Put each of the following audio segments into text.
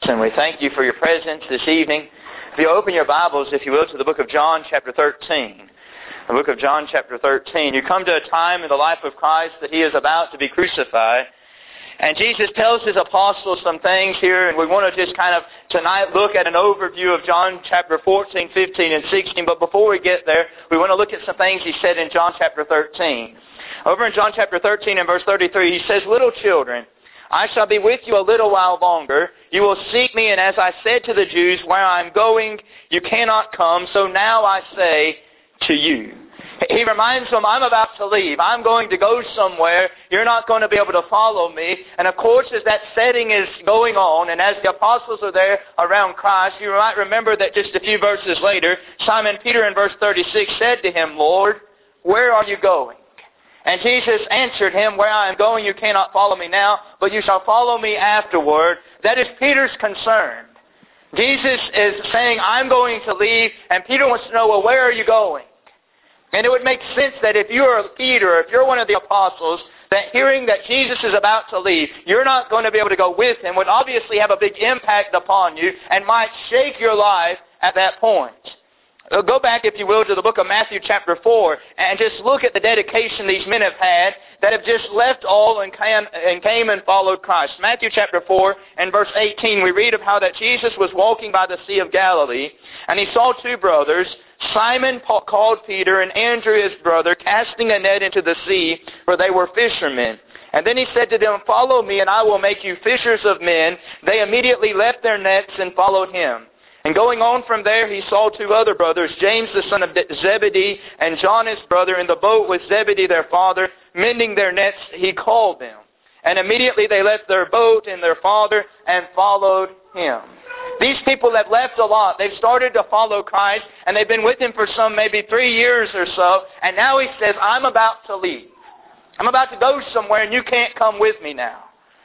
And we thank you for your presence this evening. If you open your Bibles, if you will, to the book of John chapter 13. The book of John chapter 13. You come to a time in the life of Christ that He is about to be crucified. And Jesus tells His apostles some things here, and we want to just kind of tonight look at an overview of John chapter 14, 15, and 16. But before we get there, we want to look at some things He said in John chapter 13. Over in John chapter 13 and verse 33, He says, "Little children, I shall be with you a little while longer. You will seek me, and as I said to the Jews, where I am going, you cannot come. So now I say to you." He reminds them, I'm about to leave. I'm going to go somewhere. You're not going to be able to follow me. And of course, as that setting is going on, and as the apostles are there around Christ, you might remember that just a few verses later, Simon Peter in verse 36 said to Him, "Lord, where are you going?" And Jesus answered him, "Where I am going, you cannot follow me now, but you shall follow me afterward." That is Peter's concern. Jesus is saying, I'm going to leave, and Peter wants to know, well, where are you going? And it would make sense that if you're Peter, if you're one of the apostles, that hearing that Jesus is about to leave, you're not going to be able to go with Him, would obviously have a big impact upon you and might shake your life at that point. Go back, if you will, to the book of Matthew chapter 4 and just look at the dedication these men have had that have just left all and came and followed Christ. Matthew chapter 4 and verse 18, we read of how that Jesus was walking by the Sea of Galilee, and He saw two brothers, Simon called Peter and Andrew his brother, casting a net into the sea, for they were fishermen. And then He said to them, "Follow me, and I will make you fishers of men." They immediately left their nets and followed Him. And going on from there, He saw two other brothers, James the son of Zebedee and John his brother, in the boat with Zebedee their father, mending their nets. He called them. And immediately they left their boat and their father and followed Him. These people have left a lot. They've started to follow Christ, and they've been with Him for some maybe 3 years or so. And now He says, I'm about to leave. I'm about to go somewhere, and you can't come with me now.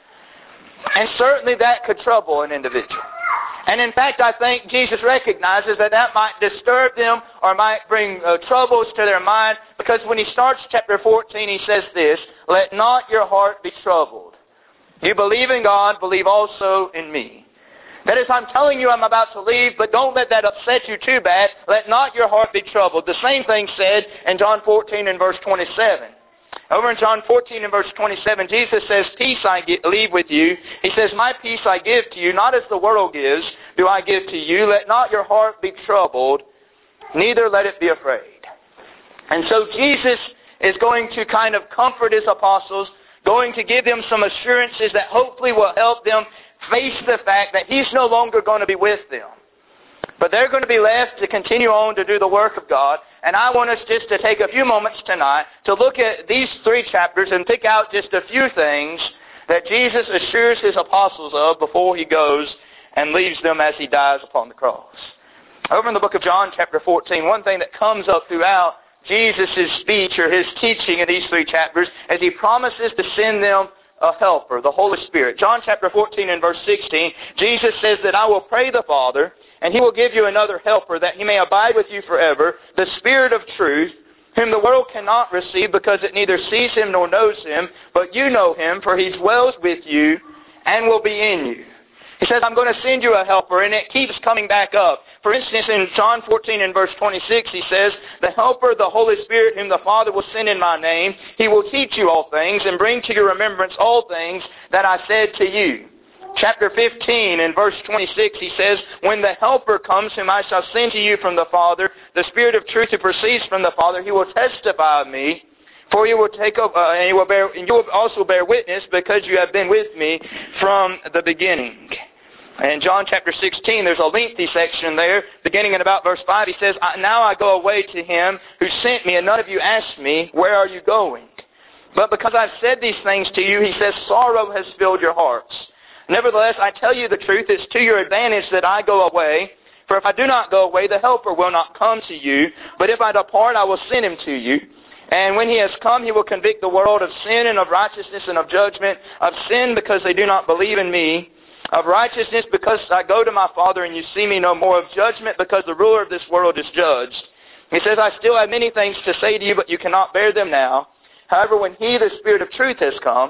And certainly that could trouble an individual. And in fact, I think Jesus recognizes that that might disturb them or might bring troubles to their mind, because when He starts chapter 14, He says this, "Let not your heart be troubled. You believe in God, believe also in me." That is, I'm telling you I'm about to leave, but don't let that upset you too bad. Let not your heart be troubled. The same thing said in John 14 and verse 27. Over in John 14 and verse 27, Jesus says, "Peace I leave with you." He says, "My peace I give to you, not as the world gives, do I give to you. Let not your heart be troubled, neither let it be afraid." And so Jesus is going to kind of comfort His apostles, going to give them some assurances that hopefully will help them face the fact that He's no longer going to be with them. But they're going to be left to continue on to do the work of God. And I want us just to take a few moments tonight to look at these 3 chapters and pick out just a few things that Jesus assures His apostles of before He goes and leaves them as He dies upon the cross. Over in the book of John chapter 14, one thing that comes up throughout Jesus' speech or His teaching in these 3 chapters is He promises to send them a helper, the Holy Spirit. John chapter 14 and verse 16, Jesus says that I will pray the Father, and He will give you another helper, that He may abide with you forever, the Spirit of truth, whom the world cannot receive, because it neither sees Him nor knows Him, but you know Him, for He dwells with you and will be in you. He says, I'm going to send you a helper, and it keeps coming back up. For instance, in John 14 and verse 26, He says, "The helper, the Holy Spirit, whom the Father will send in my name, He will teach you all things and bring to your remembrance all things that I said to you." Chapter 15 and verse 26, He says, "When the helper comes, whom I shall send to you from the Father, the Spirit of truth who proceeds from the Father, He will testify of me. For you will take up, and you will also bear witness, because you have been with me from the beginning." And in John chapter 16, there's a lengthy section there, beginning in about verse 5. He says, "Now I go away to Him who sent me, and none of you asked me, where are you going? But because I've said these things to you," He says, "sorrow has filled your hearts. Nevertheless, I tell you the truth, it's to your advantage that I go away. For if I do not go away, the Helper will not come to you. But if I depart, I will send Him to you. And when He has come, He will convict the world of sin and of righteousness and of judgment. Of sin, because they do not believe in me. Of righteousness, because I go to my Father and you see me no more. Of judgment, because the ruler of this world is judged." He says, "I still have many things to say to you, but you cannot bear them now. However, when He, the Spirit of truth, has come,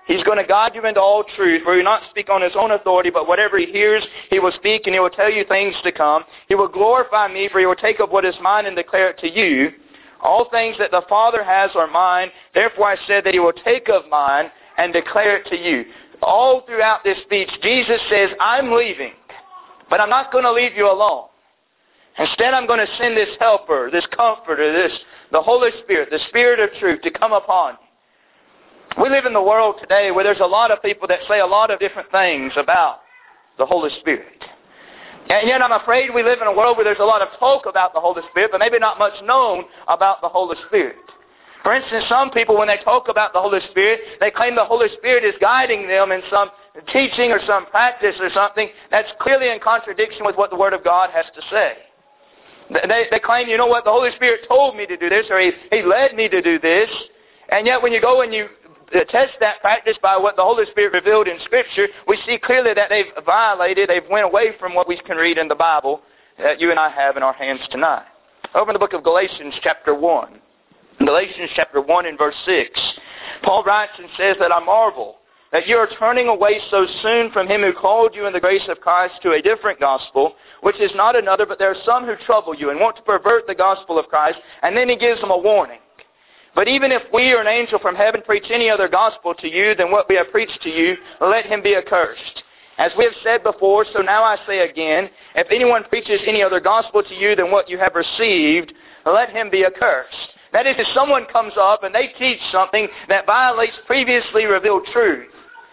He's going to guide you into all truth, for he will not speak on his own authority, but whatever he hears, he will speak, and he will tell you things to come. He will glorify me, for he will take up what is mine and declare it to you. All things that the Father has are mine. Therefore I said that he will take of mine and declare it to you. All throughout this speech, Jesus says, I'm leaving, but I'm not going to leave you alone. Instead, I'm going to send this helper, this comforter, the Holy Spirit, the Spirit of truth to come upon you. We live in the world today where there's a lot of people that say a lot of different things about the Holy Spirit. And yet I'm afraid we live in a world where there's a lot of talk about the Holy Spirit, but maybe not much known about the Holy Spirit. For instance, some people, when they talk about the Holy Spirit, they claim the Holy Spirit is guiding them in some teaching or some practice or something that's clearly in contradiction with what the Word of God has to say. They claim, you know what, the Holy Spirit told me to do this, or He led me to do this. And yet when you go and you test that practice by what the Holy Spirit revealed in Scripture, we see clearly that they've went away from what we can read in the Bible that you and I have in our hands tonight. Over in the book of Galatians chapter 1. Galatians chapter 1 and verse 6. Paul writes and says that I marvel that you are turning away so soon from him who called you in the grace of Christ to a different gospel, which is not another, but there are some who trouble you and want to pervert the gospel of Christ. And then he gives them a warning. But even if we or an angel from heaven preach any other gospel to you than what we have preached to you, let him be accursed. As we have said before, so now I say again, if anyone preaches any other gospel to you than what you have received, let him be accursed. That is, if someone comes up and they teach something that violates previously revealed truth,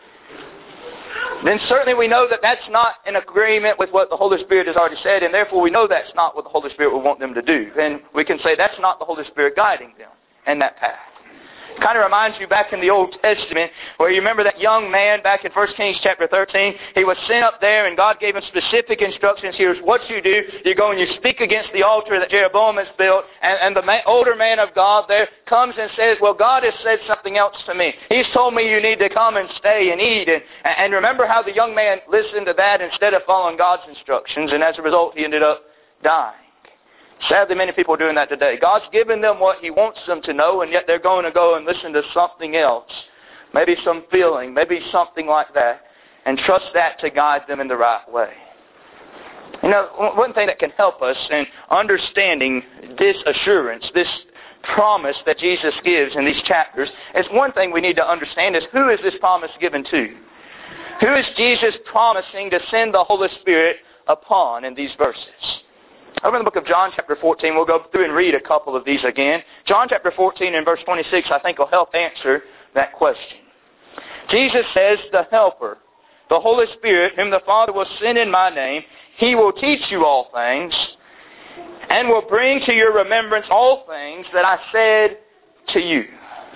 then certainly we know that that's not in agreement with what the Holy Spirit has already said, and therefore we know that's not what the Holy Spirit would want them to do. And we can say that's not the Holy Spirit guiding them in that path. It kind of reminds you back in the Old Testament where you remember that young man back in 1 Kings chapter 13. He was sent up there and God gave him specific instructions. Here's what you do. You go and you speak against the altar that Jeroboam has built. And the older man of God there comes and says, well, God has said something else to me. He's told me you need to come and stay and eat. And remember how the young man listened to that instead of following God's instructions. And as a result, he ended up dying. Sadly, many people are doing that today. God's given them what He wants them to know, and yet they're going to go and listen to something else. Maybe some feeling, maybe something like that, and trust that to guide them in the right way. You know, one thing that can help us in understanding this assurance, this promise that Jesus gives in these chapters, is one thing we need to understand is who is this promise given to? Who is Jesus promising to send the Holy Spirit upon in these verses? Over in the book of John chapter 14, we'll go through and read a couple of these again. John chapter 14 and verse 26, I think will help answer that question. Jesus says, the Helper, the Holy Spirit, whom the Father will send in my name, He will teach you all things and will bring to your remembrance all things that I said to you.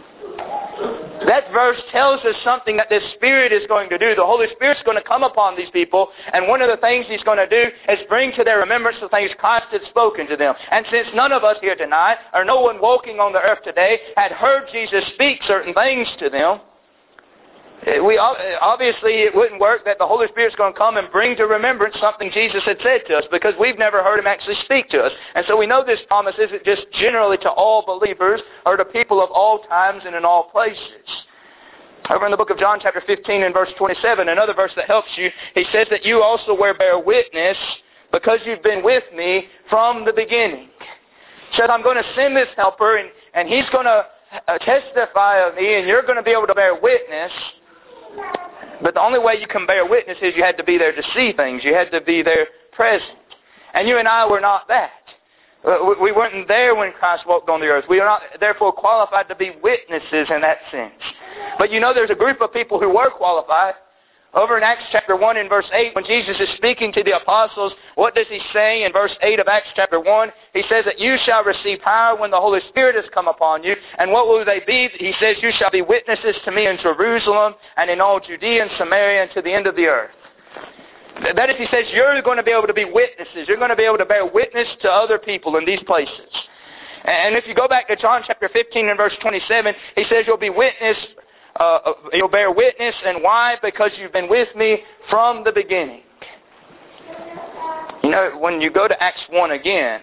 That verse tells us something that this Spirit is going to do. The Holy Spirit's going to come upon these people, and one of the things He's going to do is bring to their remembrance the things Christ had spoken to them. And since none of us here tonight, or no one walking on the earth today, had heard Jesus speak certain things to them, obviously it wouldn't work that the Holy Spirit's going to come and bring to remembrance something Jesus had said to us, because we've never heard Him actually speak to us. And so we know this promise isn't just generally to all believers or to people of all times and in all places. Over in the book of John chapter 15 and verse 27, another verse that helps you, he says that you also will bear witness because you've been with me from the beginning. He said, I'm going to send this helper and he's going to testify of me, and you're going to be able to bear witness. But the only way you can bear witness is you had to be there to see things. You had to be there present. And you and I were not that. We weren't there when Christ walked on the earth. We are not therefore qualified to be witnesses in that sense. But you know there's a group of people who were qualified. Over in Acts chapter 1 and verse 8, when Jesus is speaking to the apostles, what does He say in verse 8 of Acts chapter 1? He says that you shall receive power when the Holy Spirit has come upon you. And what will they be? He says, you shall be witnesses to me in Jerusalem and in all Judea and Samaria and to the end of the earth. That is, He says, you're going to be able to be witnesses. You're going to be able to bear witness to other people in these places. And if you go back to John chapter 15 and verse 27, He says you'll be witness. You'll bear witness, and why? Because you've been with me from the beginning. You know, when you go to Acts 1 again,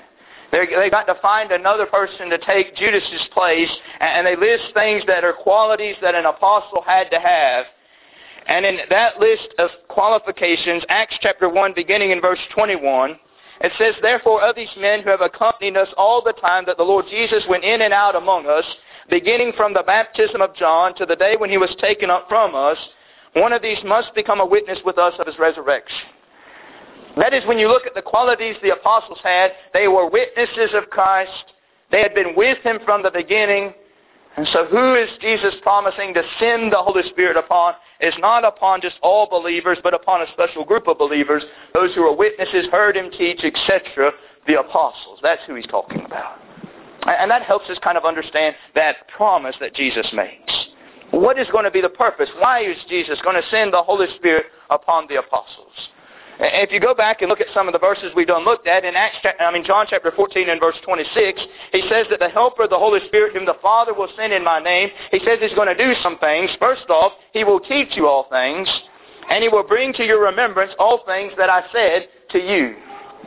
They got to find another person to take Judas's place, and they list things that are qualities that an apostle had to have. And in that list of qualifications, Acts chapter 1, beginning in verse 21, it says, "Therefore of these men who have accompanied us all the time that the Lord Jesus went in and out among us, beginning from the baptism of John to the day when he was taken up from us, one of these must become a witness with us of his resurrection." That is, when you look at the qualities the apostles had, they were witnesses of Christ. They had been with him from the beginning. And so who is Jesus promising to send the Holy Spirit upon? It's not upon just all believers, but upon a special group of believers, those who are witnesses, heard him teach, etc., the apostles. That's who he's talking about. And that helps us kind of understand that promise that Jesus makes. What is going to be the purpose? Why is Jesus going to send the Holy Spirit upon the apostles? If you go back and look at some of the verses we've done looked at, in John chapter 14 and verse 26, he says that the Helper, the Holy Spirit, whom the Father will send in my name, he says he's going to do some things. First off, he will teach you all things, and he will bring to your remembrance all things that I said to you.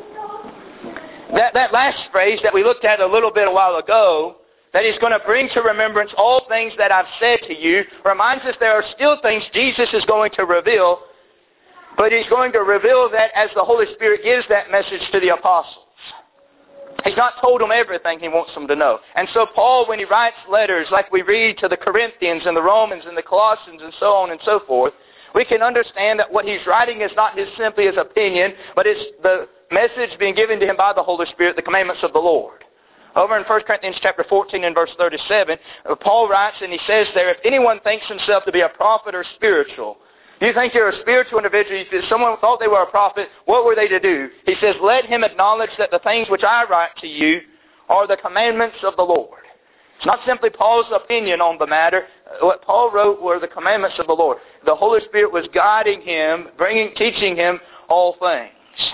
That last phrase that we looked at a little bit a while ago, that he's going to bring to remembrance all things that I've said to you, reminds us there are still things Jesus is going to reveal, but he's going to reveal that as the Holy Spirit gives that message to the apostles. He's not told them everything he wants them to know. And so Paul, when he writes letters like we read to the Corinthians and the Romans and the Colossians and so on and so forth, we can understand that what he's writing is not simply his opinion, but it's the message being given to him by the Holy Spirit, the commandments of the Lord. Over in 1 Corinthians chapter 14 and verse 37, Paul writes and he says there, "If anyone thinks himself to be a prophet or spiritual," you think you're a spiritual individual, if someone thought they were a prophet, what were they to do? He says, "Let him acknowledge that the things which I write to you are the commandments of the Lord." It's not simply Paul's opinion on the matter. What Paul wrote were the commandments of the Lord. The Holy Spirit was guiding him, teaching him all things.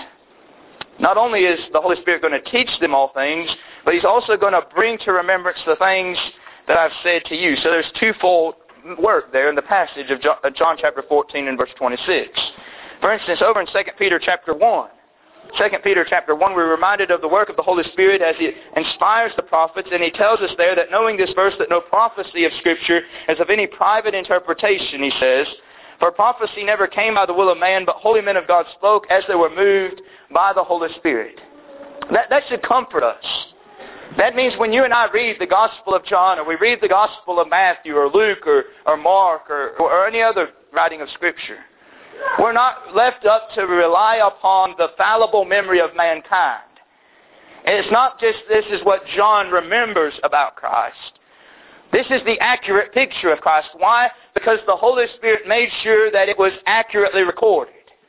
Not only is the Holy Spirit going to teach them all things, but he's also going to bring to remembrance the things that I've said to you. So there's twofold work there in the passage of John chapter 14 and verse 26. For instance, over in 2 Peter chapter 1, 2 Peter chapter 1, we're reminded of the work of the Holy Spirit as he inspires the prophets, and he tells us there that knowing this verse, that no prophecy of Scripture is of any private interpretation, he says, "For prophecy never came by the will of man, but holy men of God spoke as they were moved by the Holy Spirit." That should comfort us. That means when you and I read the Gospel of John, or we read the Gospel of Matthew, or Luke, or Mark, or any other writing of Scripture, we're not left up to rely upon the fallible memory of mankind. And it's not just this is what John remembers about Christ. This is the accurate picture of Christ. Why? Because the Holy Spirit made sure that it was accurately recorded.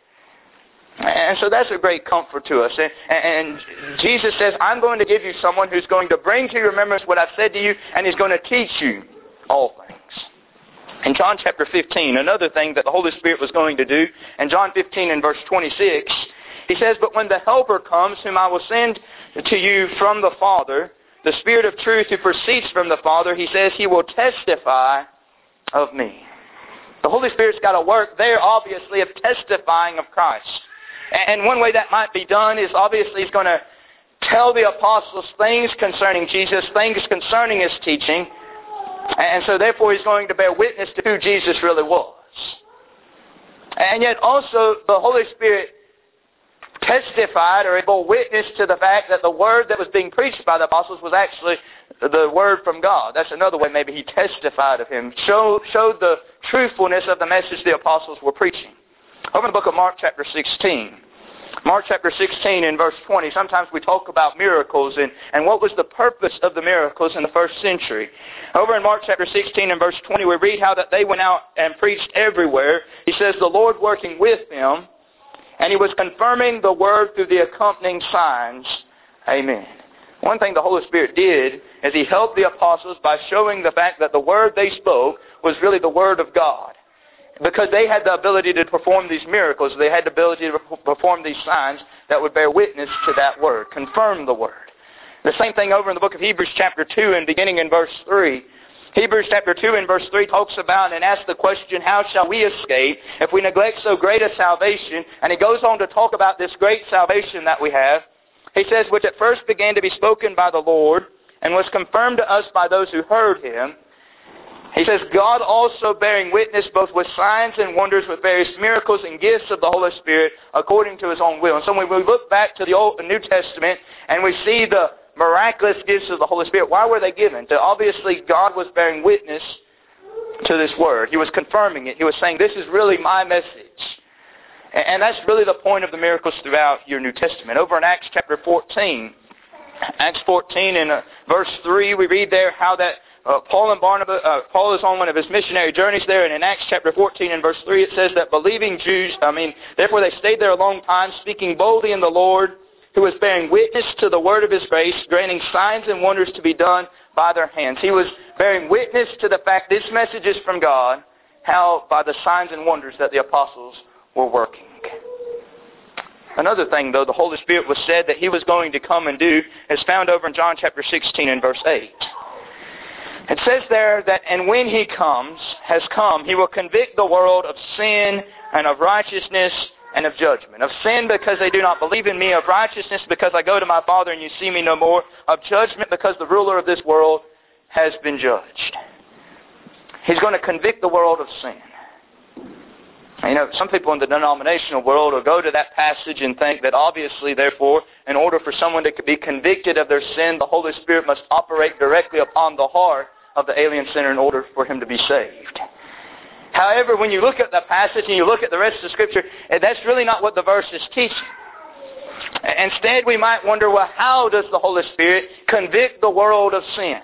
And so that's a great comfort to us. And Jesus says, "I'm going to give you someone who's going to bring to your remembrance what I've said to you, and he's going to teach you all things." In John chapter 15, another thing that the Holy Spirit was going to do, in John 15 and verse 26, he says, "But when the Helper comes, whom I will send to you from the Father, the Spirit of truth who proceeds from the Father," he says, "he will testify of me." The Holy Spirit's got a work there, obviously, of testifying of Christ. And one way that might be done is obviously he's going to tell the apostles things concerning Jesus, things concerning his teaching. And so therefore he's going to bear witness to who Jesus really was. And yet also the Holy Spirit testified or bore witness to the fact that the word that was being preached by the apostles was actually the word from God. That's another way maybe he testified of him, showed the truthfulness of the message the apostles were preaching. Over in the book of Mark chapter 16. Mark chapter 16 and verse 20, sometimes we talk about miracles and what was the purpose of the miracles in the first century. Over in Mark chapter 16 and verse 20, we read how that they went out and preached everywhere. He says, "The Lord working with them, and he was confirming the word through the accompanying signs." Amen. One thing the Holy Spirit did is he helped the apostles by showing the fact that the word they spoke was really the word of God. Because they had the ability to perform these miracles. They had the ability to perform these signs that would bear witness to that word, confirm the word. The same thing over in the book of Hebrews chapter 2 and beginning in verse 3. Hebrews chapter 2 and verse 3 talks about and asks the question, how shall we escape if we neglect so great a salvation? And he goes on to talk about this great salvation that we have. He says, which at first began to be spoken by the Lord, and was confirmed to us by those who heard him. He says, God also bearing witness both with signs and wonders, with various miracles and gifts of the Holy Spirit, according to his own will. And so when we look back to the Old and New Testament, and we see the miraculous gifts of the Holy Spirit, why were they given? Obviously, God was bearing witness to this word. He was confirming it. He was saying, this is really my message. And that's really the point of the miracles throughout your New Testament. Over in Acts chapter 14, Acts 14 in verse 3, we read there how that Paul is on one of his missionary journeys there, and in Acts chapter 14 and verse 3 it says that believing Jews, therefore they stayed there a long time, speaking boldly in the Lord, who was bearing witness to the word of his grace, granting signs and wonders to be done by their hands. He was bearing witness to the fact this message is from God, how by the signs and wonders that the apostles were working. Another thing, though, the Holy Spirit was said that he was going to come and do is found over in John chapter 16 and verse 8. It says there that, and when he has come, he will convict the world of sin and of righteousness and of judgment. Of sin because they do not believe in me, of righteousness because I go to my Father and you see me no more, of judgment because the ruler of this world has been judged. He's going to convict the world of sin. Some people in the denominational world will go to that passage and think that obviously, therefore, in order for someone to be convicted of their sin, the Holy Spirit must operate directly upon the heart of the alien sinner in order for him to be saved. However, when you look at the passage and you look at the rest of the Scripture, that's really not what the verse is teaching. Instead, we might wonder, well, how does the Holy Spirit convict the world of sin?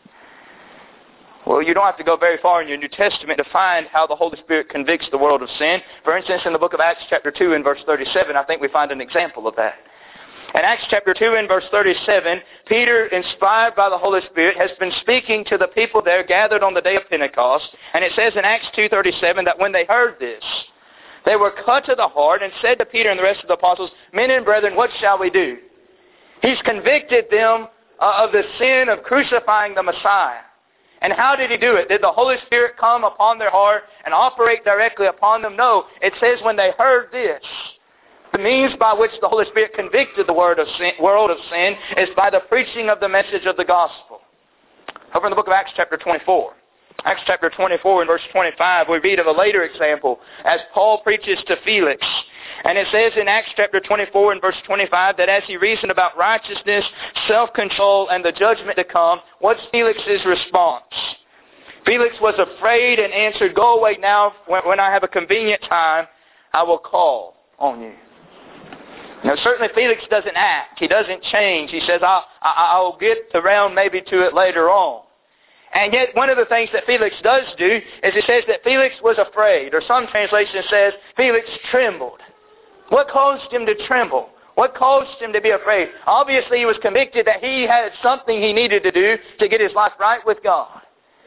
Well, you don't have to go very far in your New Testament to find how the Holy Spirit convicts the world of sin. For instance, in the book of Acts chapter 2 and verse 37, I think we find an example of that. In Acts chapter 2 and verse 37, Peter, inspired by the Holy Spirit, has been speaking to the people there gathered on the day of Pentecost. And it says in Acts 2:37 that when they heard this, they were cut to the heart and said to Peter and the rest of the apostles, men and brethren, what shall we do? He's convicted them of the sin of crucifying the Messiah. And how did he do it? Did the Holy Spirit come upon their heart and operate directly upon them? No. It says when they heard this. The means by which the Holy Spirit convicted the world of sin is by the preaching of the message of the gospel. Over in the book of Acts chapter 24. Acts chapter 24 and verse 25, we read of a later example as Paul preaches to Felix. And it says in Acts chapter 24 and verse 25 that as he reasoned about righteousness, self-control, and the judgment to come, what's Felix's response? Felix was afraid and answered, go away now. When I have a convenient time, I will call on you. Now, certainly Felix doesn't act. He doesn't change. He says, I'll get around maybe to it later on. And yet, one of the things that Felix does do is it says that Felix was afraid, or some translation says Felix trembled. What caused him to tremble? What caused him to be afraid? Obviously, he was convicted that he had something he needed to do to get his life right with God.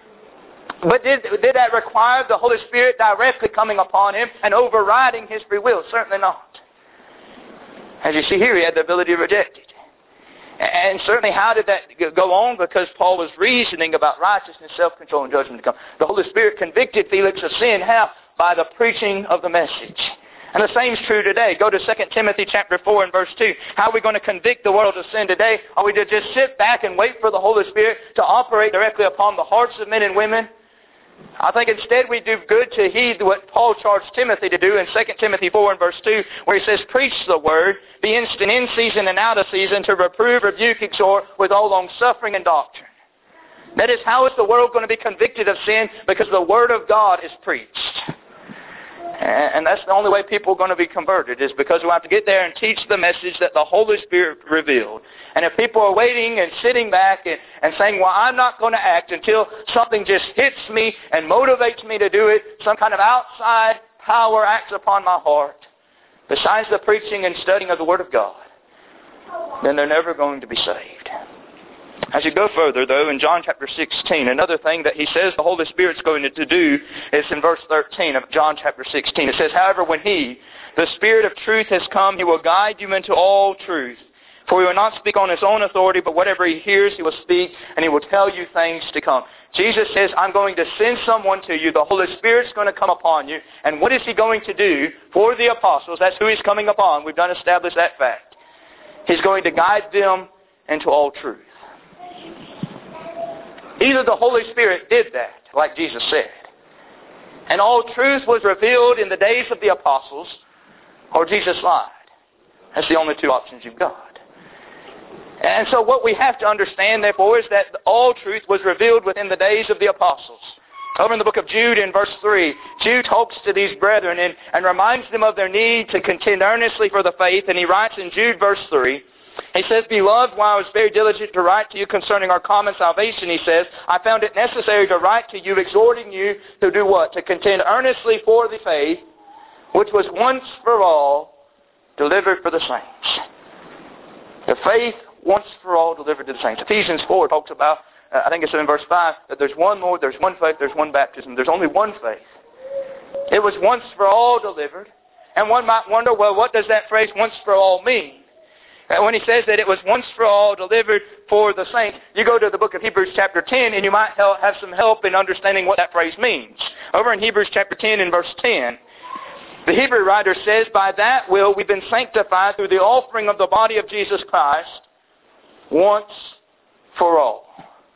But did that require the Holy Spirit directly coming upon him and overriding his free will? Certainly not. As you see here, he had the ability to reject it. And certainly, how did that go on? Because Paul was reasoning about righteousness, self-control, and judgment to come. The Holy Spirit convicted Felix of sin. How? By the preaching of the message. And the same is true today. Go to 2 Timothy chapter 4 and verse 2. How are we going to convict the world of sin today? Are we to just sit back and wait for the Holy Spirit to operate directly upon the hearts of men and women? I think instead we do good to heed what Paul charged Timothy to do in 2 Timothy 4 and verse 2, where he says, preach the word, be instant in season and out of season, to reprove, rebuke, exhort with all long-suffering and doctrine. That is, how is the world going to be convicted of sin? Because the word of God is preached. And that's the only way people are going to be converted, is because we have to get there and teach the message that the Holy Spirit revealed. And if people are waiting and sitting back and saying, well, I'm not going to act until something just hits me and motivates me to do it, some kind of outside power acts upon my heart, besides the preaching and studying of the Word of God, then they're never going to be saved. As you go further, though, in John chapter 16, another thing that he says the Holy Spirit's going to do is in verse 13 of John chapter 16. It says, however, when He, the Spirit of truth, has come, He will guide you into all truth. For He will not speak on His own authority, but whatever He hears, He will speak, and He will tell you things to come. Jesus says, I'm going to send someone to you. The Holy Spirit's going to come upon you. And what is He going to do for the apostles? That's who He's coming upon. We've done establish that fact. He's going to guide them into all truth. Either the Holy Spirit did that, like Jesus said, and all truth was revealed in the days of the apostles, or Jesus lied. That's the only two options you've got. And so what we have to understand, therefore, is that all truth was revealed within the days of the apostles. Over in the book of Jude in verse 3, Jude talks to these brethren and reminds them of their need to contend earnestly for the faith. And he writes in Jude verse 3, he says, "Beloved, while I was very diligent to write to you concerning our common salvation," he says, "I found it necessary to write to you, exhorting you to do what? To contend earnestly for the faith, which was once for all delivered for the saints." The faith once for all delivered to the saints. Ephesians 4 talks about, I think it's in verse 5, that there's one Lord, there's one faith, there's one baptism. There's only one faith. It was once for all delivered. And one might wonder, well, what does that phrase once for all mean? When he says that it was once for all delivered for the saints, you go to the book of Hebrews chapter 10 and you might have some help in understanding what that phrase means. Over in Hebrews chapter 10 and verse 10, the Hebrew writer says, "By that will we've been sanctified through the offering of the body of Jesus Christ once for all."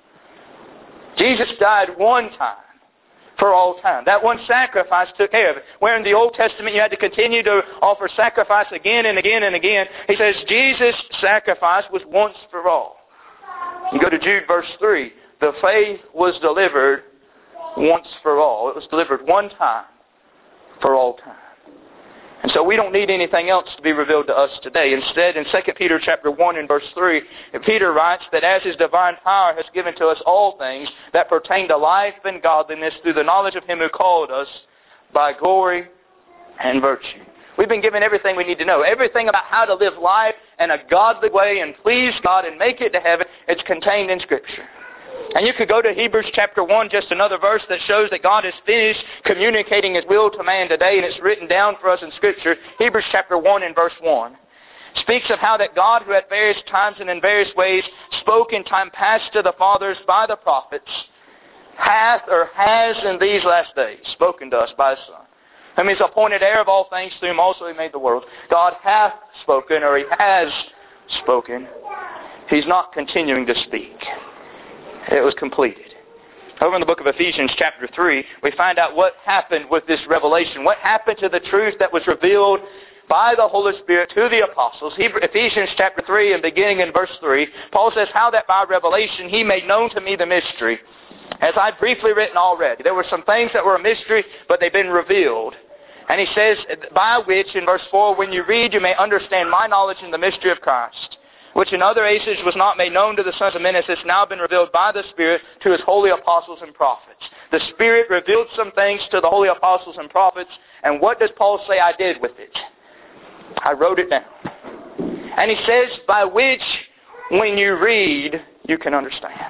Jesus died one time for all time. That one sacrifice took care of it. Where in the Old Testament you had to continue to offer sacrifice again and again and again, he says Jesus' sacrifice was once for all. You go to Jude verse 3. The faith was delivered once for all. It was delivered one time for all time. And so we don't need anything else to be revealed to us today. Instead, in 2 Peter chapter 1 and verse 3, Peter writes that as His divine power has given to us all things that pertain to life and godliness through the knowledge of Him who called us by glory and virtue. We've been given everything we need to know. Everything about how to live life in a godly way and please God and make it to heaven, it's contained in Scripture. And you could go to Hebrews chapter 1, just another verse that shows that God has finished communicating His will to man today, and it's written down for us in Scripture. Hebrews chapter 1 and verse 1 speaks of how that God, who at various times and in various ways spoke in time past to the fathers by the prophets, hath or has in these last days spoken to us by His Son, whom He is appointed heir of all things, through whom also He made the world. God hath spoken, or He has spoken. He's not continuing to speak. It was completed. Over in the book of Ephesians chapter 3, we find out what happened with this revelation. What happened to the truth that was revealed by the Holy Spirit to the apostles. Ephesians chapter 3 and beginning in verse 3, Paul says, "How that by revelation He made known to me the mystery, as I've briefly written already." There were some things that were a mystery, but they've been revealed. And he says, "By which," in verse 4, "when you read, you may understand my knowledge in the mystery of Christ, which in other ages was not made known to the sons of men, as it's now been revealed by the Spirit to His holy apostles and prophets." The Spirit revealed some things to the holy apostles and prophets, and what does Paul say I did with it? I wrote it down. And he says, by which, when you read, you can understand.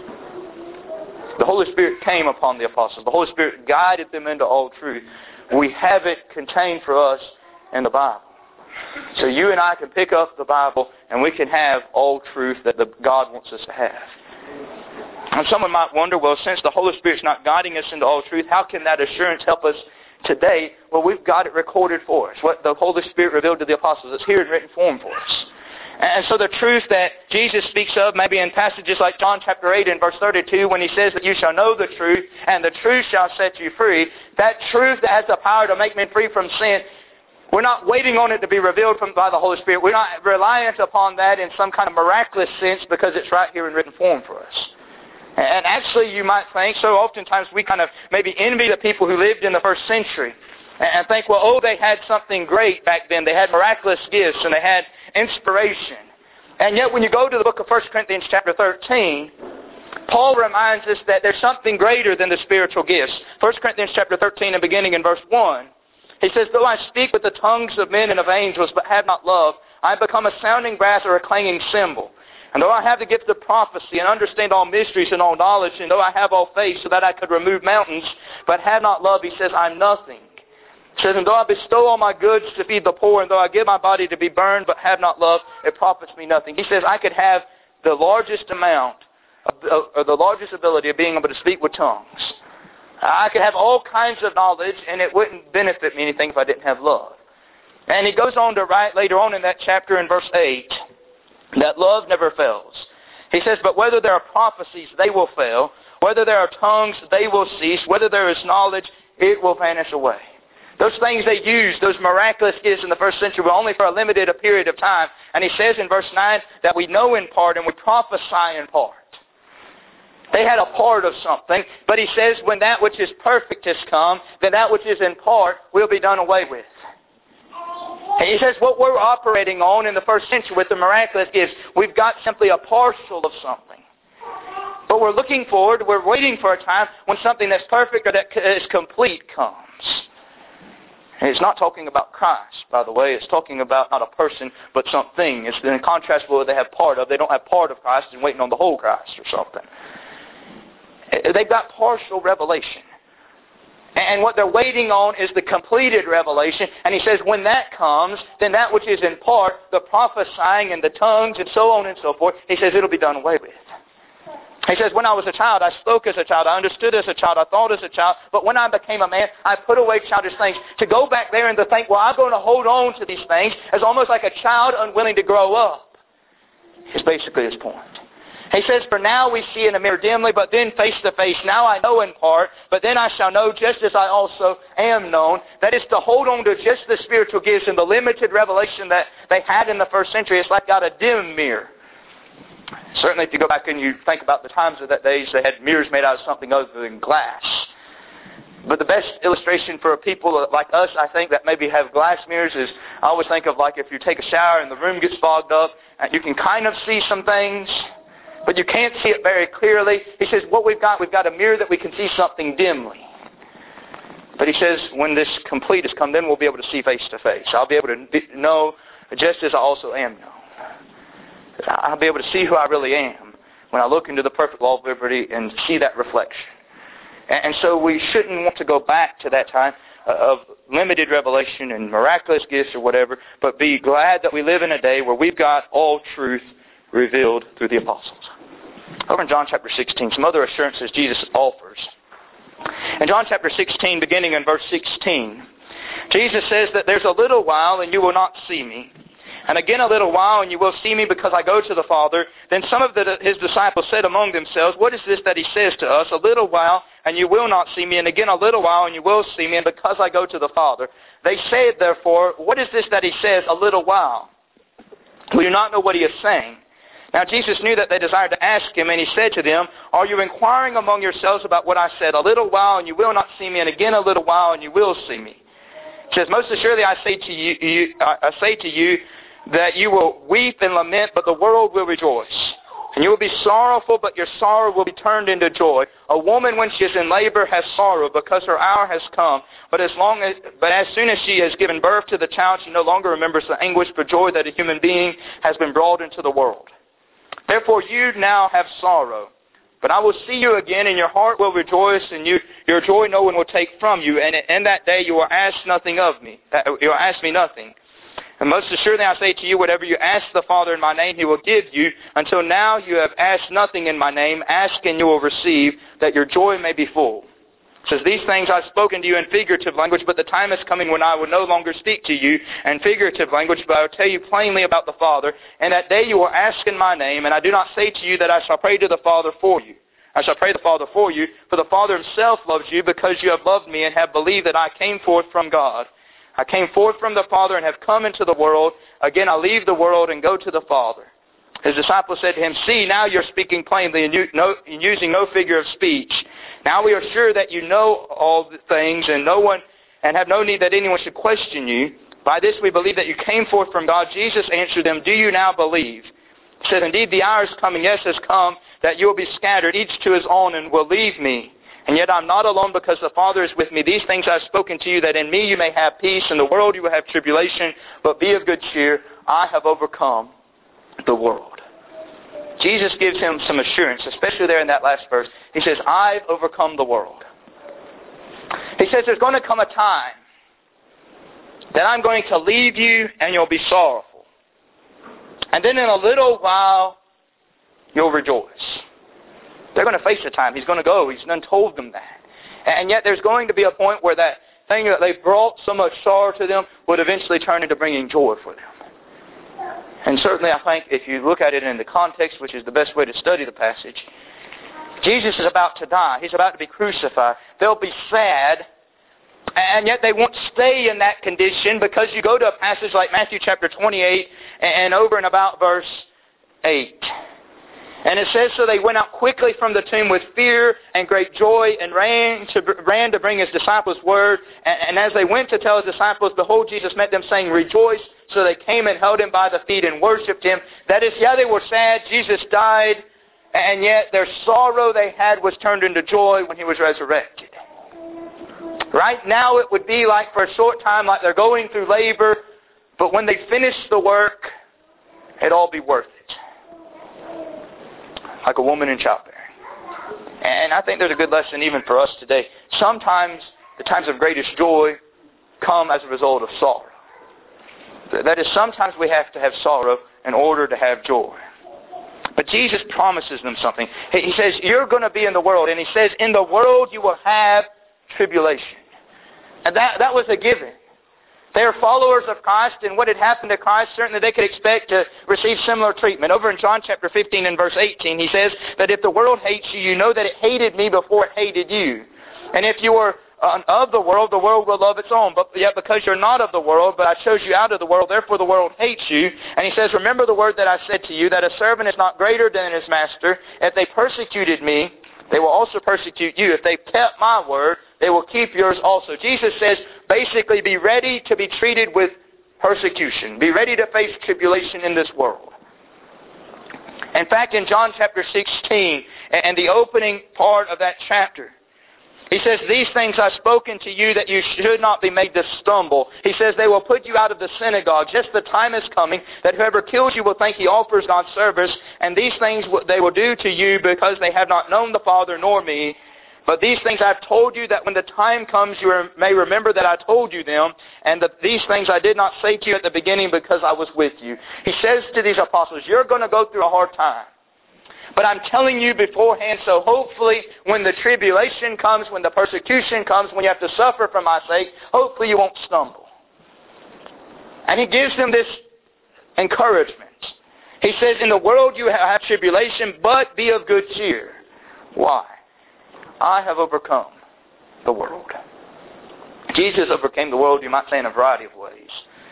The Holy Spirit came upon the apostles. The Holy Spirit guided them into all truth. We have it contained for us in the Bible. So you and I can pick up the Bible and we can have all truth that God wants us to have. And someone might wonder, well, since the Holy Spirit's not guiding us into all truth, how can that assurance help us today? Well, we've got it recorded for us. What the Holy Spirit revealed to the apostles, it's here in written form for us. And so the truth that Jesus speaks of, maybe in passages like John chapter 8 and verse 32, when He says that you shall know the truth, and the truth shall set you free, that truth that has the power to make men free from sin, we're not waiting on it to be revealed by the Holy Spirit. We're not reliant upon that in some kind of miraculous sense, because it's right here in written form for us. And actually, you might think, so oftentimes we kind of maybe envy the people who lived in the first century and think, well, oh, they had something great back then. They had miraculous gifts and they had inspiration. And yet when you go to the book of 1 Corinthians chapter 13, Paul reminds us that there's something greater than the spiritual gifts. 1 Corinthians chapter 13 and beginning in verse 1, he says, "Though I speak with the tongues of men and of angels, but have not love, I have become a sounding brass or a clanging cymbal. And though I have the gift of prophecy and understand all mysteries and all knowledge, and though I have all faith so that I could remove mountains, but have not love," he says, "I'm nothing." He says, "And though I bestow all my goods to feed the poor, and though I give my body to be burned, but have not love, it profits me nothing." He says, I could have the largest amount, or the largest ability of being able to speak with tongues. I could have all kinds of knowledge, and it wouldn't benefit me anything if I didn't have love. And he goes on to write later on in that chapter in verse 8, that love never fails. He says, but whether there are prophecies, they will fail. Whether there are tongues, they will cease. Whether there is knowledge, it will vanish away. Those things they used, those miraculous gifts in the first century, were only for a limited period of time. And he says in verse 9 that we know in part and we prophesy in part. They had a part of something, but he says when that which is perfect has come, then that which is in part will be done away with. And he says what we're operating on in the first century with the miraculous gifts, we've got simply a partial of something. But we're looking forward, we're waiting for a time when something that's perfect or that is complete comes. And it's not talking about Christ, by the way. It's talking about not a person, but something. It's in contrast with what they have part of. They don't have part of Christ and waiting on the whole Christ or something. They've got partial revelation. And what they're waiting on is the completed revelation. And he says when that comes, then that which is in part, the prophesying and the tongues and so on and so forth, he says it'll be done away with. He says, when I was a child, I spoke as a child, I understood as a child, I thought as a child, but when I became a man, I put away childish things. To go back there and to think, well, I'm going to hold on to these things as almost like a child unwilling to grow up, is basically his point. He says, for now we see in a mirror dimly, but then face to face. Now I know in part, but then I shall know just as I also am known. That is to hold on to just the spiritual gifts and the limited revelation that they had in the first century. It's like got a dim mirror. Certainly if you go back and you think about the times of that days, they had mirrors made out of something other than glass. But the best illustration for people like us, I think, that maybe have glass mirrors is, I always think of like if you take a shower and the room gets fogged up, and you can kind of see some things, but you can't see it very clearly. He says, what we've got a mirror that we can see something dimly. But he says, when this complete has come, then we'll be able to see face to face. I'll be able to know just as I also am known. I'll be able to see who I really am when I look into the perfect law of liberty and see that reflection. And so we shouldn't want to go back to that time of limited revelation and miraculous gifts or whatever, but be glad that we live in a day where we've got all truth revealed through the apostles. Over in John chapter 16, some other assurances Jesus offers. In John chapter 16, beginning in verse 16, Jesus says that there's a little while and you will not see me. And again a little while, and you will see me because I go to the Father. Then some of his disciples said among themselves, what is this that he says to us? A little while, and you will not see me. And again a little while, and you will see me, and because I go to the Father. They said, therefore, what is this that he says, a little while? We do not know what he is saying. Now Jesus knew that they desired to ask him, and he said to them, are you inquiring among yourselves about what I said? A little while, and you will not see me, and again a little while, and you will see me. He says, most assuredly I say to you, that you will weep and lament, but the world will rejoice. And you will be sorrowful, but your sorrow will be turned into joy. A woman, when she is in labor, has sorrow, because her hour has come. But as soon as she has given birth to the child, she no longer remembers the anguish for joy that a human being has been brought into the world. Therefore you now have sorrow. But I will see you again, and your heart will rejoice, and your joy no one will take from you. And in that day you will ask nothing of me. You will ask me nothing. And most assuredly I say to you, whatever you ask the Father in my name, he will give you. Until now you have asked nothing in my name. Ask and you will receive, that your joy may be full. It says, these things I've spoken to you in figurative language, but the time is coming when I will no longer speak to you in figurative language, but I will tell you plainly about the Father. And that day you will ask in my name, and I do not say to you that I shall pray to the Father for you. I shall pray the Father for you, for the Father himself loves you, because you have loved me and have believed that I came forth from God. I came forth from the Father and have come into the world. Again, I leave the world and go to the Father. His disciples said to him, see, now you're speaking plainly and using no figure of speech. Now we are sure that you know all the things and have no need that anyone should question you. By this we believe that you came forth from God. Jesus answered them, do you now believe? He said, indeed, the hour is coming, yes, has come, that you will be scattered, each to his own, and will leave me. And yet I'm not alone, because the Father is with me. These things I've spoken to you, that in me you may have peace. In the world you will have tribulation, but be of good cheer. I have overcome the world. Jesus gives him some assurance, especially there in that last verse. He says, I've overcome the world. He says there's going to come a time that I'm going to leave you and you'll be sorrowful. And then in a little while, you'll rejoice. They're going to face a time. He's going to go. He's done told them that. And yet there's going to be a point where that thing that they brought so much sorrow to them would eventually turn into bringing joy for them. And certainly I think if you look at it in the context, which is the best way to study the passage, Jesus is about to die. He's about to be crucified. They'll be sad, and yet they won't stay in that condition, because you go to a passage like Matthew chapter 28 and over and about verse 8. And it says, so they went out quickly from the tomb with fear and great joy, and ran to bring his disciples word. And as they went to tell his disciples, behold, Jesus met them, saying, rejoice. So they came and held him by the feet and worshipped him. That is, yeah, they were sad. Jesus died. And yet their sorrow they had was turned into joy when he was resurrected. Right now it would be like for a short time, like they're going through labor. But when they finish the work, it'll all be worth it. Like a woman in childbearing. And I think there's a good lesson even for us today. Sometimes the times of greatest joy come as a result of sorrow. That is, sometimes we have to have sorrow in order to have joy. But Jesus promises them something. He says, you're going to be in the world. And he says, in the world you will have tribulation. And that was a given. They are followers of Christ, and what had happened to Christ, certainly they could expect to receive similar treatment. Over in John chapter 15 and verse 18, he says that if the world hates you, you know that it hated me before it hated you. And if you are of the world will love its own. But yet because you're not of the world, but I chose you out of the world, therefore the world hates you. And he says, remember the word that I said to you, that a servant is not greater than his master. If they persecuted me, they will also persecute you. If they kept my word, they will keep yours also. Jesus says, basically, be ready to be treated with persecution. Be ready to face tribulation in this world. In fact, in John chapter 16, and the opening part of that chapter, he says, these things I've spoken to you that you should not be made to stumble. He says, they will put you out of the synagogue. Just the time is coming that whoever kills you will think he offers God service. And these things they will do to you because they have not known the Father nor me. But these things I've told you, that when the time comes you may remember that I told you them. And that these things I did not say to you at the beginning because I was with you. He says to these apostles, you're going to go through a hard time. But I'm telling you beforehand, so hopefully when the tribulation comes, when the persecution comes, when you have to suffer for my sake, hopefully you won't stumble. And he gives them this encouragement. He says, in the world you have tribulation, but be of good cheer. Why? I have overcome the world. Jesus overcame the world, you might say, in a variety of ways.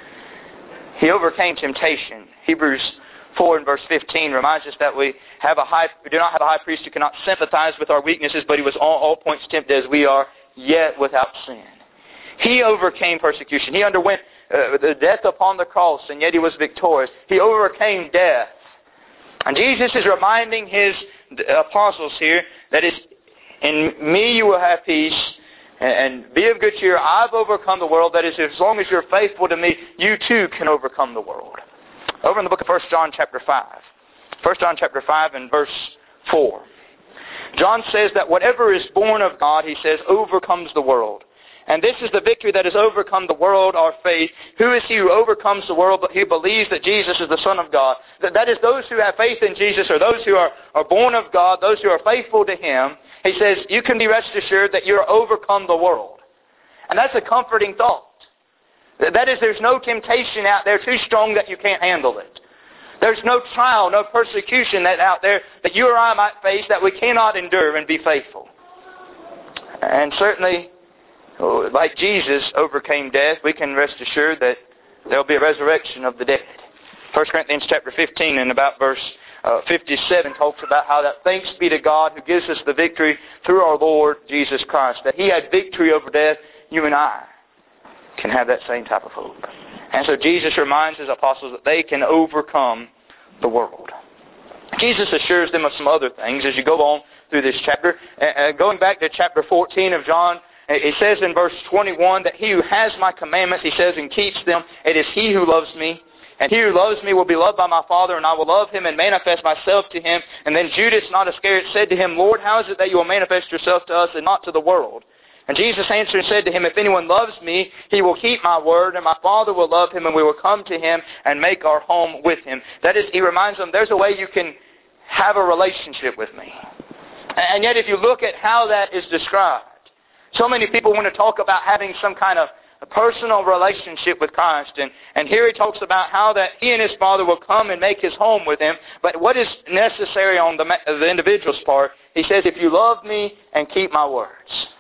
He overcame temptation. Hebrews 4 and verse 15 reminds us that we do not have a high priest who cannot sympathize with our weaknesses, but he was all points tempted as we are, yet without sin. He overcame persecution. He underwent the death upon the cross, and yet he was victorious. He overcame death. And Jesus is reminding his apostles here that in me you will have peace, and be of good cheer. I've overcome the world. That is, as long as you're faithful to me, you too can overcome the world. Over in the book of 1 John chapter 5. 1 John chapter 5 and verse 4. John says that whatever is born of God, he says, overcomes the world. And this is the victory that has overcome the world, our faith. Who is he who overcomes the world, but he believes that Jesus is the Son of God? That is, those who have faith in Jesus, or those who are born of God, those who are faithful to him. He says, you can be rest assured that you're overcome the world. And that's a comforting thought. That is, there's no temptation out there too strong that you can't handle it. There's no trial, no persecution that out there that you or I might face that we cannot endure and be faithful. And certainly, like Jesus overcame death, we can rest assured that there will be a resurrection of the dead. 1 Corinthians chapter 15 and about verse 57 talks about how that thanks be to God who gives us the victory through our Lord Jesus Christ. That he had victory over death, you and I can have that same type of hope. And so Jesus reminds his apostles that they can overcome the world. Jesus assures them of some other things as you go on through this chapter. Going back to chapter 14 of John, it says in verse 21 that he who has my commandments, he says, and keeps them, it is he who loves me. And he who loves me will be loved by my Father, and I will love him and manifest myself to him. And then Judas, not Iscariot, said to him, Lord, how is it that you will manifest yourself to us and not to the world? And Jesus answered and said to him, if anyone loves me, he will keep my word, and my Father will love him, and we will come to him and make our home with him. That is, he reminds them, there's a way you can have a relationship with me. And yet if you look at how that is described, so many people want to talk about having some kind of a personal relationship with Christ. And here he talks about how that he and his Father will come and make his home with him. But what is necessary on the individual's part, he says, if you love me and keep my words.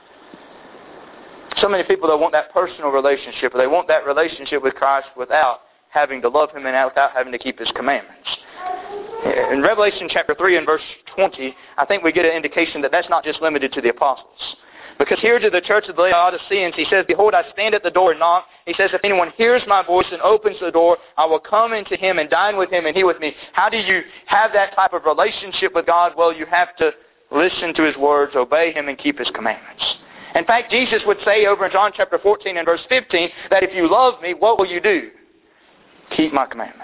So many people that want that personal relationship, or they want that relationship with Christ without having to love him and without having to keep his commandments. In Revelation chapter 3 and verse 20, I think we get an indication that that's not just limited to the apostles. Because here to the church of the Laodiceans, he says, behold, I stand at the door and knock. He says, if anyone hears my voice and opens the door, I will come into him and dine with him and he with me. How do you have that type of relationship with God? Well, you have to listen to his words, obey him, and keep his commandments. In fact, Jesus would say over in John chapter 14 and verse 15, that if you love me, what will you do? Keep my commandments.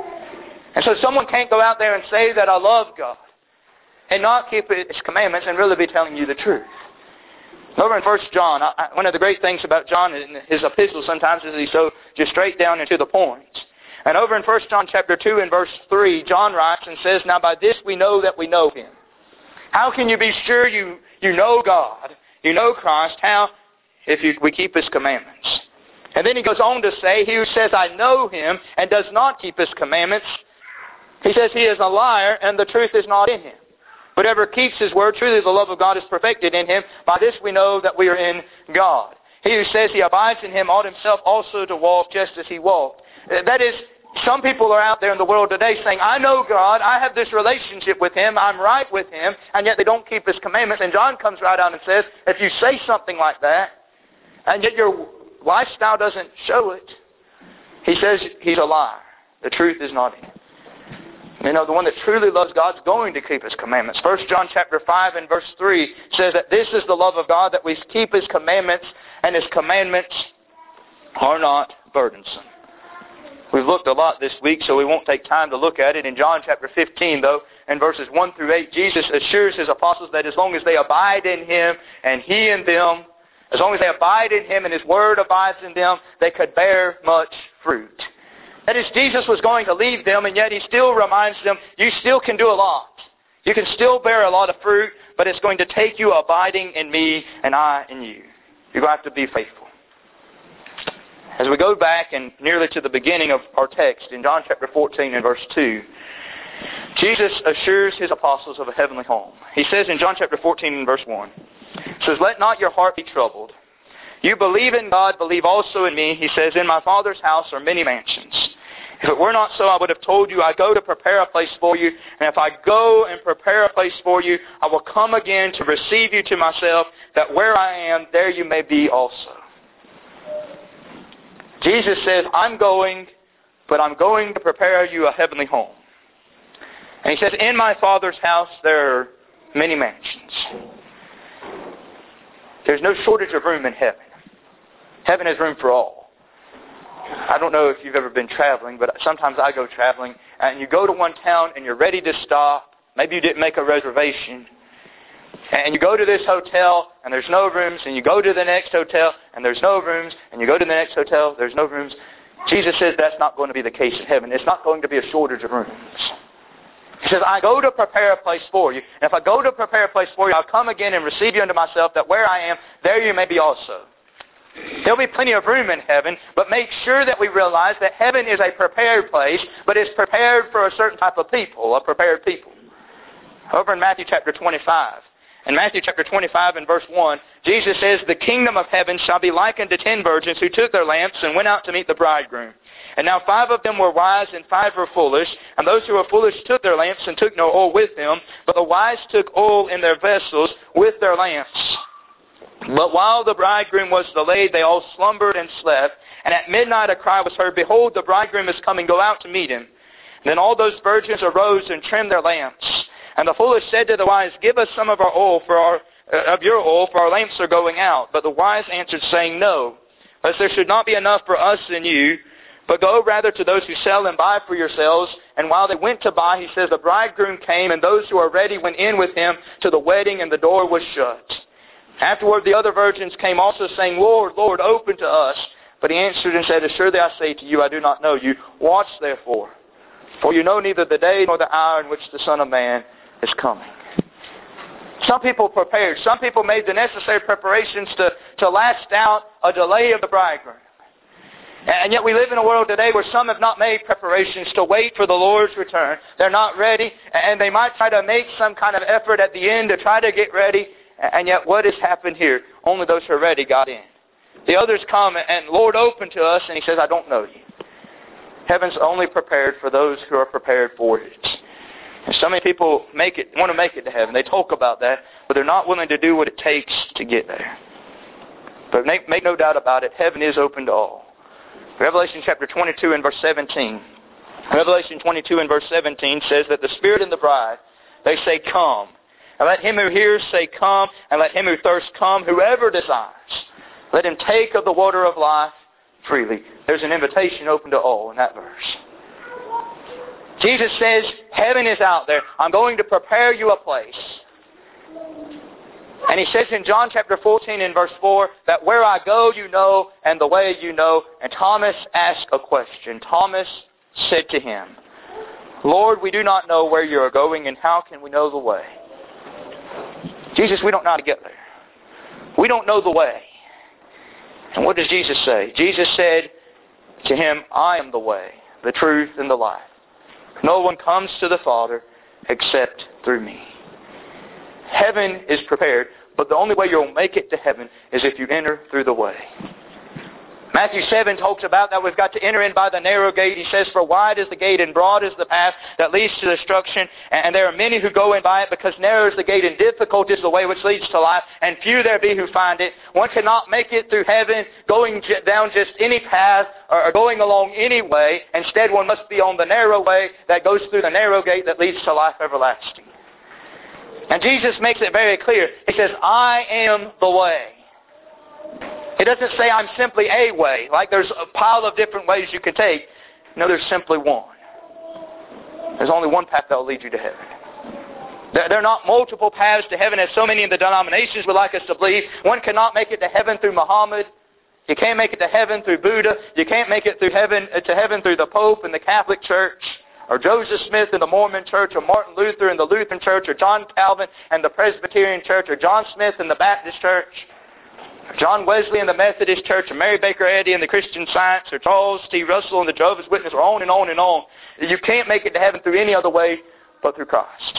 And so someone can't go out there and say that I love God and not keep his commandments and really be telling you the truth. Over in 1 John, one of the great things about John in his epistles sometimes is he's so just straight down and to the point. And over in 1 John chapter 2 and verse 3, John writes and says, now by this we know that we know him. How can you be sure you know God, you know Christ? How? If we keep his commandments. And then he goes on to say, he who says I know him and does not keep his commandments, he says he is a liar and the truth is not in him. Whoever keeps his word, truly the love of God is perfected in him. By this we know that we are in God. He who says he abides in him ought himself also to walk just as he walked. That is, some people are out there in the world today saying, I know God, I have this relationship with him, I'm right with him, and yet they don't keep his commandments. And John comes right out and says, if you say something like that, and yet your lifestyle doesn't show it, he says he's a liar. The truth is not in him. You know, the one that truly loves God is going to keep his commandments. 1 John chapter 5 and verse 3 says that this is the love of God, that we keep his commandments, and his commandments are not burdensome. We've looked a lot this week, so we won't take time to look at it. In John chapter 15, though, in verses 1 through 8, Jesus assures his apostles that as long as they abide in him and he in them, as long as they abide in him and his word abides in them, they could bear much fruit. That is, Jesus was going to leave them, and yet he still reminds them, you still can do a lot. You can still bear a lot of fruit, but it's going to take you abiding in me and I in you. You're going to have to be faithful. As we go back and nearly to the beginning of our text, in John chapter 14 and verse 2, Jesus assures his apostles of a heavenly home. He says in John chapter 14 and verse 1, it says, let not your heart be troubled. You believe in God, believe also in me. He says, in my Father's house are many mansions. If it were not so, I would have told you, I go to prepare a place for you. And if I go and prepare a place for you, I will come again to receive you to myself, that where I am, there you may be also. Jesus says, I'm going, but I'm going to prepare you a heavenly home. And he says, in my Father's house there are many mansions. There's no shortage of room in heaven. Heaven has room for all. I don't know if you've ever been traveling, but sometimes I go traveling, and you go to one town and you're ready to stop. Maybe you didn't make a reservation. And you go to this hotel, and there's no rooms, and you go to the next hotel, and there's no rooms, and you go to the next hotel, there's no rooms. Jesus says that's not going to be the case in heaven. It's not going to be a shortage of rooms. He says, I go to prepare a place for you. And if I go to prepare a place for you, I'll come again and receive you unto myself, that where I am, there you may be also. There'll be plenty of room in heaven, but make sure that we realize that heaven is a prepared place, but it's prepared for a certain type of people, a prepared people. Over in Matthew chapter 25. In Matthew chapter 25 and verse 1, Jesus says, the kingdom of heaven shall be likened to 10 virgins who took their lamps and went out to meet the bridegroom. And now 5 of them were wise and 5 were foolish. And those who were foolish took their lamps and took no oil with them. But the wise took oil in their vessels with their lamps. But while the bridegroom was delayed, they all slumbered and slept. And at midnight a cry was heard, behold, the bridegroom is coming, go out to meet him. Then all those virgins arose and trimmed their lamps. And the foolish said to the wise, give us some of our oil, of your oil, for our lamps are going out. But the wise answered, saying, no, lest there should not be enough for us and you, but go rather to those who sell and buy for yourselves. And while they went to buy, he says, the bridegroom came, and those who are ready went in with him to the wedding, and the door was shut. Afterward the other virgins came also, saying, Lord, Lord, open to us. But he answered and said, assuredly I say to you, I do not know you. Watch therefore, for you know neither the day nor the hour in which the Son of Man is coming. Some people prepared. Some people made the necessary preparations to last out a delay of the bridegroom. And yet we live in a world today where some have not made preparations to wait for the Lord's return. They're not ready, and they might try to make some kind of effort at the end to try to get ready. And yet what has happened here? Only those who are ready got in. The others come, and Lord opened to us, and He says, I don't know you. Heaven's only prepared for those who are prepared for it. And so many people want to make it to heaven. They talk about that, but they're not willing to do what it takes to get there. But make no doubt about it, heaven is open to all. Revelation chapter 22 and verse 17. Revelation 22 and verse 17 says that the Spirit and the bride, they say, come. And let him who hears say, come. And let him who thirsts come, whoever desires. Let him take of the water of life freely. There's an invitation open to all in that verse. Jesus says, heaven is out there. I'm going to prepare you a place. And He says in John chapter 14 and verse 4, that where I go you know, and the way you know. And Thomas asked a question. Thomas said to Him, Lord, we do not know where you are going, and how can we know the way? Jesus, we don't know how to get there. We don't know the way. And what does Jesus say? Jesus said to him, I am the way, the truth, and the life. No one comes to the Father except through me. Heaven is prepared, but the only way you'll make it to heaven is if you enter through the way. Matthew 7 talks about that we've got to enter in by the narrow gate. He says, for wide is the gate and broad is the path that leads to destruction, and there are many who go in by it, because narrow is the gate and difficult is the way which leads to life, and few there be who find it. One cannot make it through heaven going down just any path or going along any way. Instead, one must be on the narrow way that goes through the narrow gate that leads to life everlasting. And Jesus makes it very clear. He says, I am the way. It doesn't say I'm simply a way, like there's a pile of different ways you could take. No, there's simply one. There's only one path that will lead you to heaven. There are not multiple paths to heaven as so many of the denominations would like us to believe. One cannot make it to heaven through Muhammad. You can't make it to heaven through Buddha. You can't make it to heaven through the Pope and the Catholic Church, or Joseph Smith and the Mormon Church, or Martin Luther and the Lutheran Church, or John Calvin and the Presbyterian Church, or John Smith and the Baptist Church, or John Wesley and the Methodist Church, or Mary Baker Eddy and the Christian Science, or Charles T. Russell and the Jehovah's Witness, or on and on and on. You can't make it to heaven through any other way but through Christ.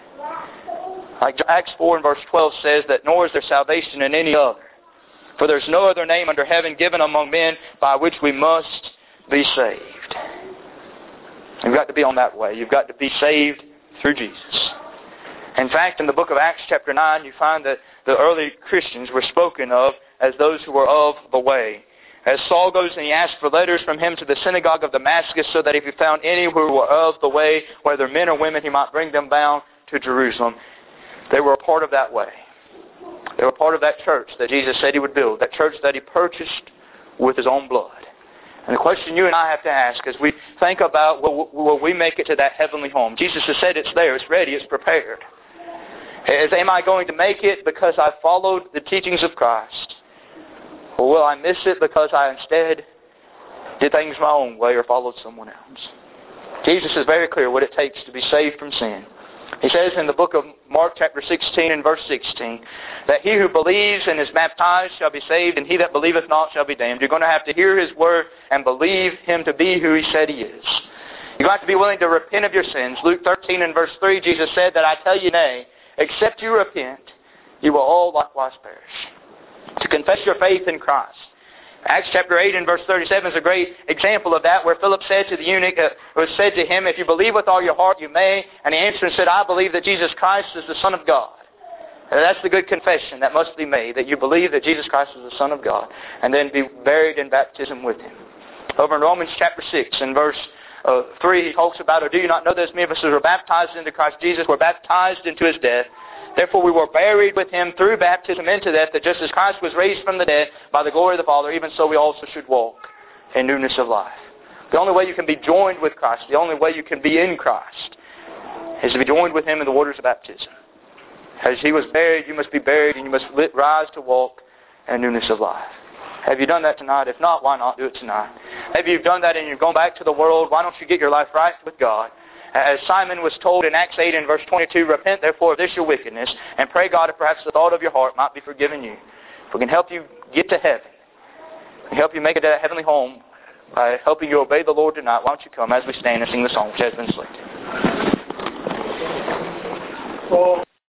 Like Acts 4 and verse 12 says that nor is there salvation in any other. For there's no other name under heaven given among men by which we must be saved. You've got to be on that way. You've got to be saved through Jesus. In fact, in the book of Acts chapter 9, you find that the early Christians were spoken of as those who were of the way. As Saul goes and he asks for letters from him to the synagogue of Damascus, so that if he found any who were of the way, whether men or women, he might bring them bound to Jerusalem. They were a part of that way. They were part of that church that Jesus said He would build, that church that He purchased with His own blood. And the question you and I have to ask as we think about will we make it to that heavenly home? Jesus has said it's there, it's ready, it's prepared. Am I going to make it because I followed the teachings of Christ? Or will I miss it because I instead did things my own way or followed someone else? Jesus is very clear what it takes to be saved from sin. He says in the book of Mark chapter 16 and verse 16 that he who believes and is baptized shall be saved, and he that believeth not shall be damned. You're going to have to hear His word and believe Him to be who He said He is. You've got to be willing to repent of your sins. Luke 13 and verse 3, Jesus said that I tell you nay, except you repent, you will all likewise perish. To confess your faith in Christ. Acts chapter 8 and verse 37 is a great example of that, where Philip said to the eunuch, was said to him, if you believe with all your heart, you may. And he answered and said, I believe that Jesus Christ is the Son of God. And that's the good confession that must be made, that you believe that Jesus Christ is the Son of God, and then be buried in baptism with Him. Over in Romans chapter 6 and verse 3, he talks about, or do you not know that as many of us who were baptized into Christ Jesus were baptized into His death? Therefore we were buried with Him through baptism into death, that just as Christ was raised from the dead by the glory of the Father, even so we also should walk in newness of life. The only way you can be joined with Christ, the only way you can be in Christ, is to be joined with Him in the waters of baptism. As He was buried, you must be buried, and you must rise to walk in newness of life. Have you done that tonight? If not, why not do it tonight? Maybe you've done that and you've gone back to the world. Why don't you get your life right with God? As Simon was told in Acts 8 and verse 22, repent therefore of this your wickedness, and pray God if perhaps the thought of your heart might be forgiven you. If we can help you get to heaven, and help you make it to that heavenly home, helping you obey the Lord tonight, why don't you come as we stand and sing the song which has been selected.